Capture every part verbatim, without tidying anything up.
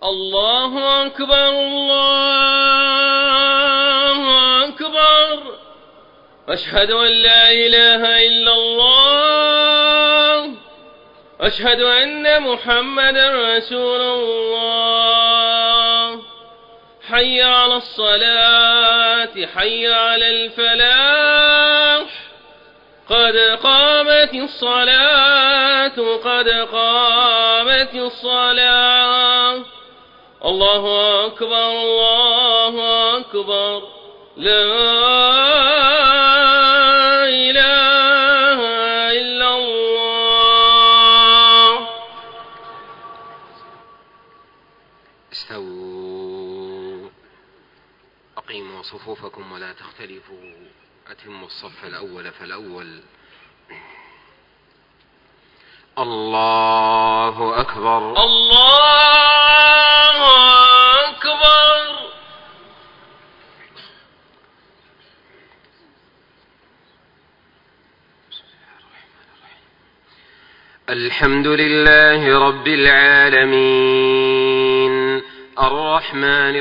الله أكبر الله أكبر. أشهد أن لا إله إلا الله. أشهد أن محمدا رسول الله. حي على الصلاة حي على الفلاح. قد قامت الصلاة قد قامت الصلاة. الله أكبر الله أكبر. لا إله إلا الله. استووا أقيموا صفوفكم ولا تختلفوا. أتموا الصف الأول فالأول. الله أكبر الله أكبر. الحمد لله رب العالمين الرحمن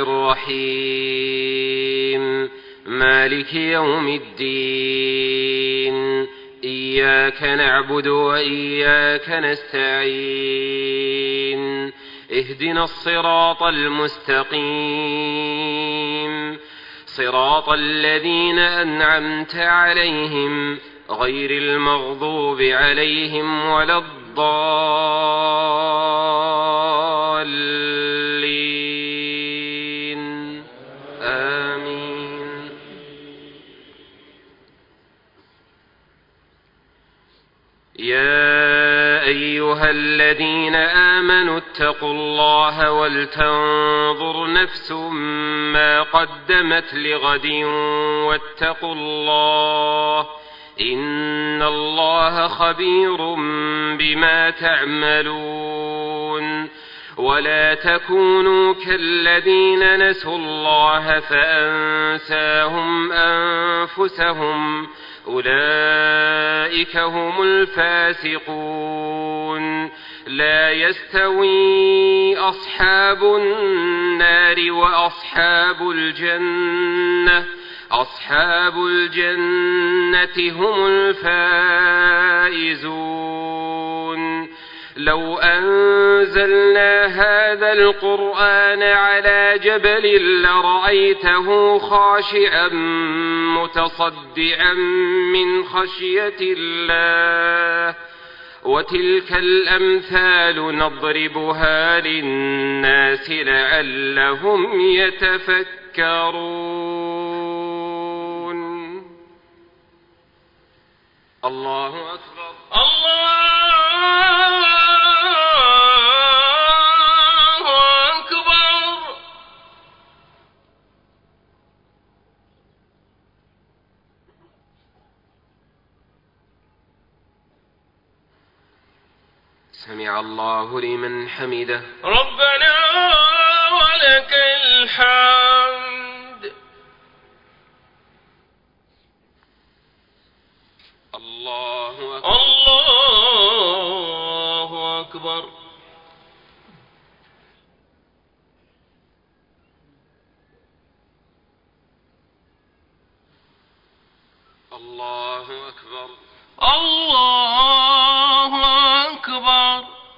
الرحيم مالك يوم الدين. إياك نعبد وإياك نستعين. اهدنا الصراط المستقيم صراط الذين أنعمت عليهم غير المغضوب عليهم ولا الضالين. آمين. يا أيها الذين آمنوا اتقوا الله ولتنظر نفس ما قدمت لغد واتقوا الله إن الله خبير بما تعملون. ولا تكونوا كالذين نسوا الله فأنساهم أنفسهم أولئك هم الفاسقون. لا يستوي أصحاب النار وأصحاب الجنة أصحاب الجنة هم الفائزون. لو أنزلنا هذا القرآن على جبل لرأيته خاشعا متصدعا من خشية الله. وتلك الأمثال نضربها للناس لعلهم يتفكرون. الله أكبر الله أكبر. سمع الله لمن حمده. ربنا ولك الحمد. الله أكبر الله أكبر. الله أكبر الله أكبر.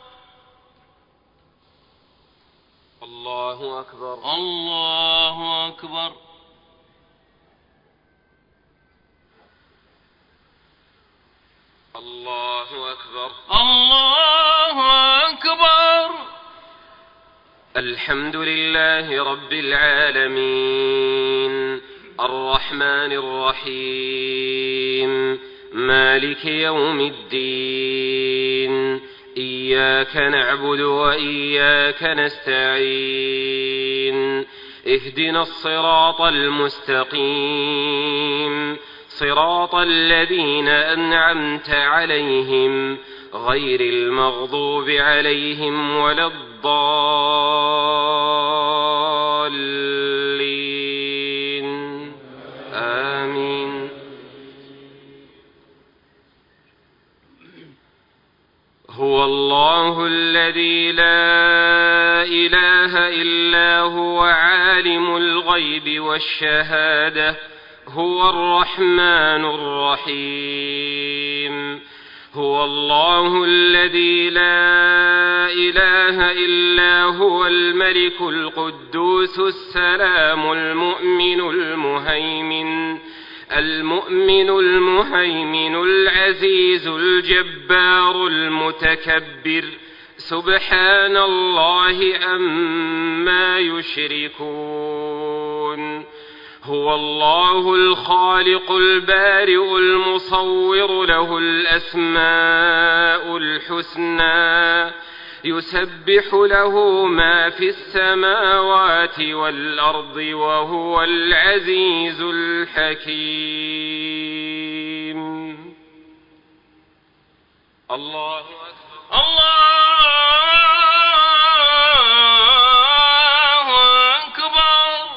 الله أكبر الله أكبر. الله أكبر الله أكبر. الحمد لله رب العالمين الرحمن الرحيم مالك يوم الدين. إياك نعبد وإياك نستعين. اهدنا الصراط المستقيم صراط الذين أنعمت عليهم غير المغضوب عليهم ولا الضالين. آمين. هو الله الذي لا إله إلا هو عالم الغيب والشهادة هو الرحمن الرحيم هو الله الذي لا إله إلا هو الملك القدوس السلام المؤمن المهيمن المؤمن المهيمن العزيز الجبار المتكبر سبحان الله عما يشركون هو الله الخالق البارئ المصور له الأسماء الحسنى يسبح له ما في السماوات والأرض وهو العزيز الحكيم. الله أكبر. الله أكبر.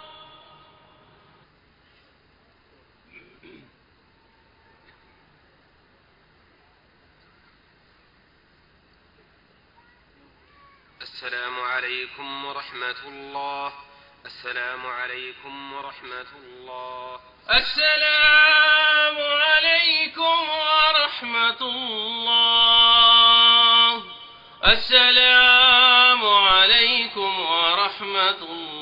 السلام عليكم ورحمة الله. السلام عليكم ورحمة الله. السلام عليكم ورحمة الله. السلام عليكم ورحمة الله.